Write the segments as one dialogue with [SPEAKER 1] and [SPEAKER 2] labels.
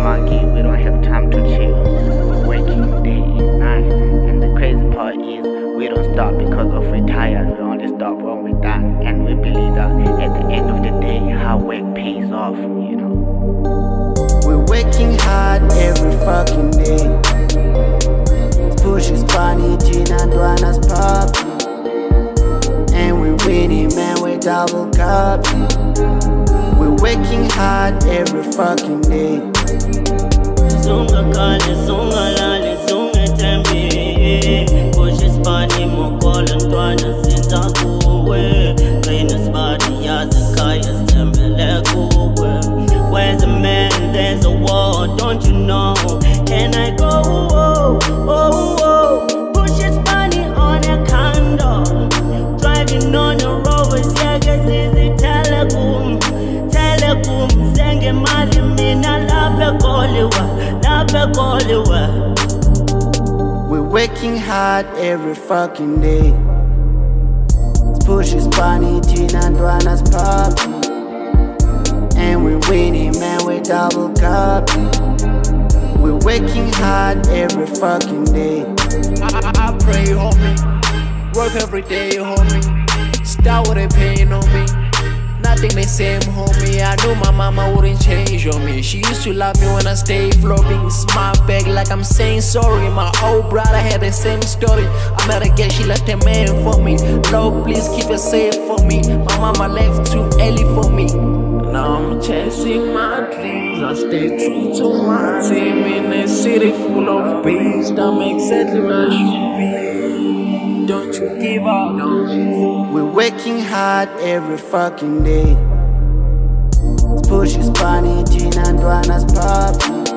[SPEAKER 1] monkey, we don't have time to chill. We're working day and night, and the crazy part is we don't stop because of we're tired. We only stop when we're done, and we believe that at the end of the day, hard work pays off, you know.
[SPEAKER 2] We're working hard every fucking day. Push is funny, Gin and Duana's pop. And we're winning, man, we're double cup. We're working hard every fucking day.
[SPEAKER 3] Zunga kale, zunga lale, zunga tembe. Push is funny, Mokol and Duana zinza kuwe. Venus body, Yazakaya, Stembele kuwe. Where's a man, there's a war, don't you know? Can I go? Oh, oh, oh. Push is funny on a condo. Driving on the rovers, yeah, guess easy telecom. Telecom, zenge mali mina lape koliwa.
[SPEAKER 2] We're working hard every fucking day. Push is funny, Gin and Duana's pop. And we're winning, man, we're double cup. We're working hard every fucking day.
[SPEAKER 4] I pray, homie. Work every day, homie. Start with a pain on me. Nothing the same, homie. I knew my mama wouldn't change on me. She used to love me when I stayed flopping. Smart back like I'm saying sorry. My old brother had the same story. I met a girl, she left a man for me. Lord, please keep it safe for me. My mama left too early for me. Now I'm chasing my dreams. I stay true to my team in a city full of bees. I'm exactly where I should be. Don't you give up, don't.
[SPEAKER 2] We're working hard every fucking day. Push is funny, Gin and Duana's pop.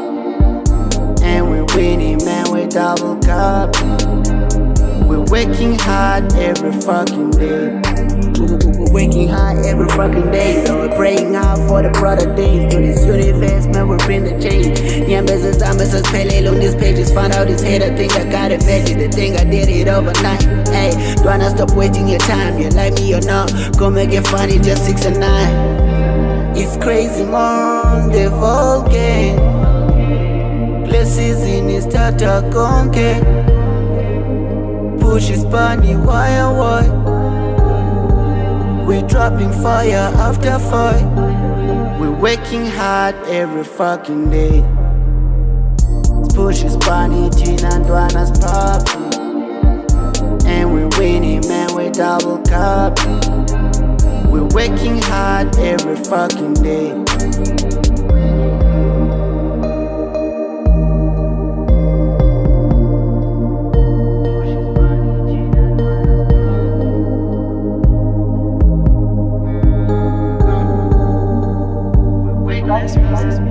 [SPEAKER 2] And we're winning, man, we're double cup. We're working hard every fucking day. We're working hard every fucking day. So we're praying hard for the brother days. To this universe, man, we're bring the change. Yeah, business, I'm business, pale on these pages. Find out this hater think I got it veggie. The thing I did it overnight. Hey, Duana, stop wasting your time. You like me or not? Go make it funny, just 6 and 9. It's crazy, man, the Vulcan. Places in his Tata Conke. Push is funny, why? We're dropping fire after fire. We're working hard every fucking day. Push is funny, Gin and Duana's pop. And we're winning, man, we're double cup. We're working hard every fucking day. We're